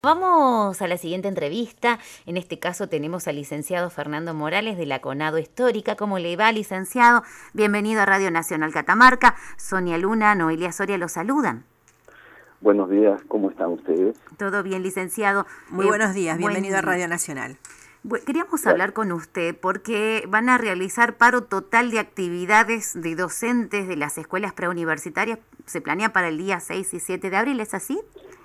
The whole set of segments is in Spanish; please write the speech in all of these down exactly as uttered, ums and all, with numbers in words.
Vamos a la siguiente entrevista. En este caso tenemos al licenciado Fernando Morales de la CONADO Histórica. ¿Cómo le va, licenciado? Bienvenido a Radio Nacional Catamarca. Sonia Luna, Noelia Soria los saludan. Buenos días, ¿cómo están ustedes? Todo bien, licenciado. Muy eh, buenos días, bienvenido buen... a Radio Nacional. Queríamos Gracias. hablar con usted porque van a realizar paro total de actividades de docentes de las escuelas preuniversitarias. Se planea para el día seis y siete de abril, ¿es así?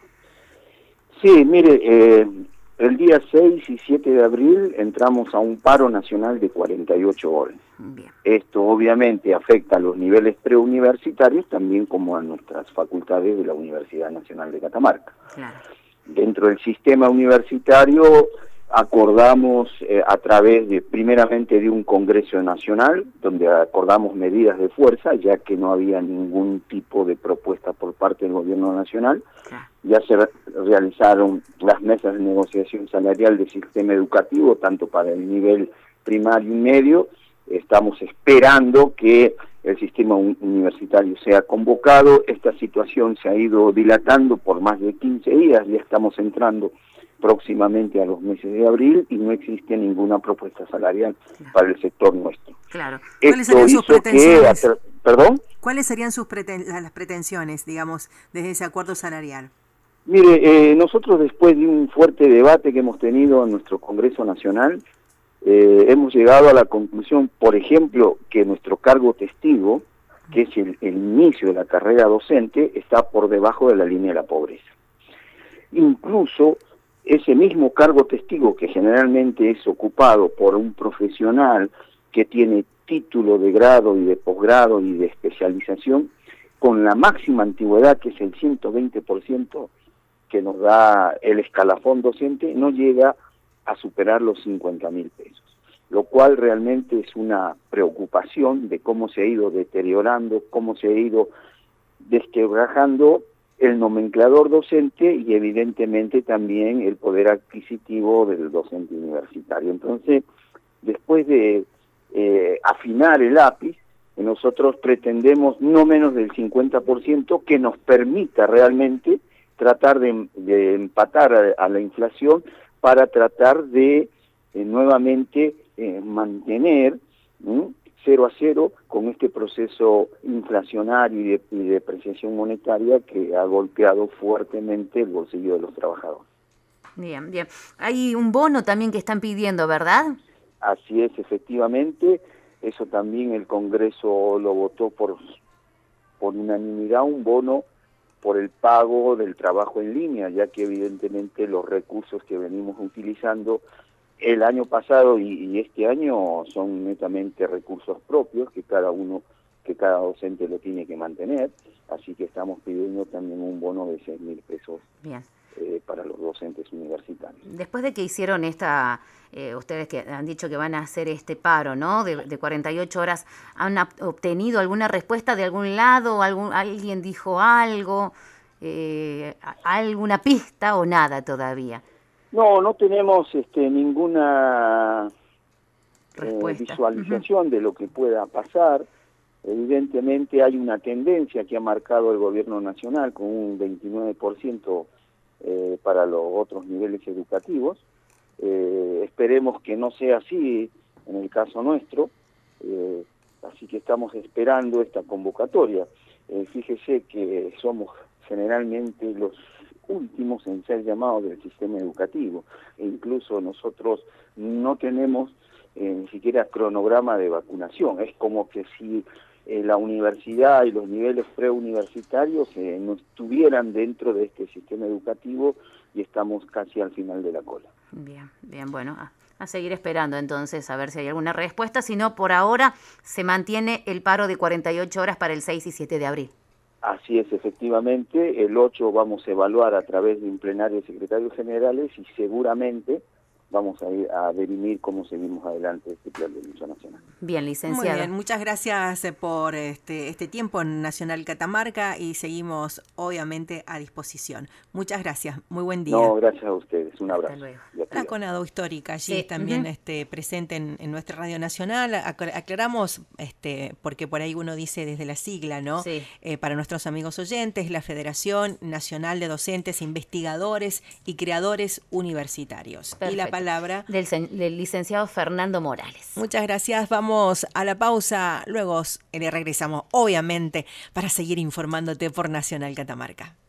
Sí, mire, eh, el día seis y siete de abril entramos a un paro nacional de cuarenta y ocho horas. Bien. Esto obviamente afecta a los niveles preuniversitarios, también como a nuestras facultades de la Universidad Nacional de Catamarca. Claro. Dentro del sistema universitario acordamos eh, a través de, primeramente de un Congreso Nacional, donde acordamos medidas de fuerza, ya que no había ningún tipo de propuesta por parte del Gobierno Nacional. Ya se re realizaron las mesas de negociación salarial del sistema educativo, tanto para el nivel primario y medio. Estamos esperando que el sistema un universitario sea convocado. Esta situación se ha ido dilatando por más de quince días, ya estamos entrando próximamente a los meses de abril y no existe ninguna propuesta salarial claro. para el sector nuestro. Claro. ¿Cuáles serían sus pretensiones? Que, ¿Perdón? ¿Cuáles serían sus preten las pretensiones, digamos, desde ese acuerdo salarial? Mire, eh, nosotros después de un fuerte debate que hemos tenido en nuestro Congreso Nacional, eh, hemos llegado a la conclusión, por ejemplo, que nuestro cargo testigo, que es el, el inicio de la carrera docente, está por debajo de la línea de la pobreza. Incluso ese mismo cargo testigo, que generalmente es ocupado por un profesional que tiene título de grado y de posgrado y de especialización, con la máxima antigüedad, que es el ciento veinte por ciento que nos da el escalafón docente, no llega a superar los cincuenta mil pesos, lo cual realmente es una preocupación de cómo se ha ido deteriorando, cómo se ha ido desquebrajando el nomenclador docente y evidentemente también el poder adquisitivo del docente universitario. Entonces, después de eh, afinar el lápiz, nosotros pretendemos no menos del cincuenta por ciento que nos permita realmente tratar de, de empatar a, a la inflación para tratar de eh, nuevamente eh, mantener ¿sí? cero a cero con este proceso inflacionario y de, y de depreciación monetaria que ha golpeado fuertemente el bolsillo de los trabajadores. Bien, bien. Hay un bono también que están pidiendo, ¿verdad? Así es, efectivamente. Eso también el Congreso lo votó por, por unanimidad, un bono por el pago del trabajo en línea, ya que evidentemente los recursos que venimos utilizando el año pasado y, y este año son netamente recursos propios que cada uno, que cada docente lo tiene que mantener, así que estamos pidiendo también un bono de seis mil pesos Bien. Eh, para los docentes universitarios. Después de que hicieron esta, eh, ustedes que han dicho que van a hacer este paro, ¿no? De, de cuarenta y ocho horas, ¿han obtenido alguna respuesta de algún lado? ¿Algún, alguien dijo algo? Eh, ¿Alguna pista o nada todavía? No, no tenemos este, ninguna eh, visualización uh-huh. de lo que pueda pasar. Evidentemente hay una tendencia que ha marcado el gobierno nacional con un veintinueve por ciento eh, para los otros niveles educativos. Eh, esperemos que no sea así en el caso nuestro, eh, así que estamos esperando esta convocatoria. Eh, fíjese que somos generalmente los últimos en ser llamados del sistema educativo, e incluso nosotros no tenemos eh, ni siquiera cronograma de vacunación. Es como que si eh, la universidad y los niveles preuniversitarios eh, no estuvieran dentro de este sistema educativo y estamos casi al final de la cola. Bien, bien, bueno, a, a seguir esperando entonces a ver si hay alguna respuesta, si no, por ahora se mantiene el paro de cuarenta y ocho horas para el seis y siete de abril. Así es, efectivamente, el ocho vamos a evaluar a través de un plenario de secretarios generales y seguramente vamos a ir a definir cómo seguimos adelante este plan de lucha nacional. Bien, licenciado. Muy bien, muchas gracias por este, este tiempo en Nacional Catamarca y seguimos obviamente a disposición. Muchas gracias, muy buen día. No, gracias a ustedes, un abrazo. La CONADO Histórica, allí Sí. también Uh-huh. este, presente en, en nuestra Radio Nacional. Aclar- Aclaramos, este, porque por ahí uno dice desde la sigla, ¿no? Sí. Eh, para nuestros amigos oyentes, la Federación Nacional de Docentes, Investigadores y Creadores Universitarios. Perfecto. Y la palabra Del, sen- del licenciado Fernando Morales. Muchas gracias. Vamos a la pausa. Luego eh, regresamos, obviamente, para seguir informándote por Nacional Catamarca.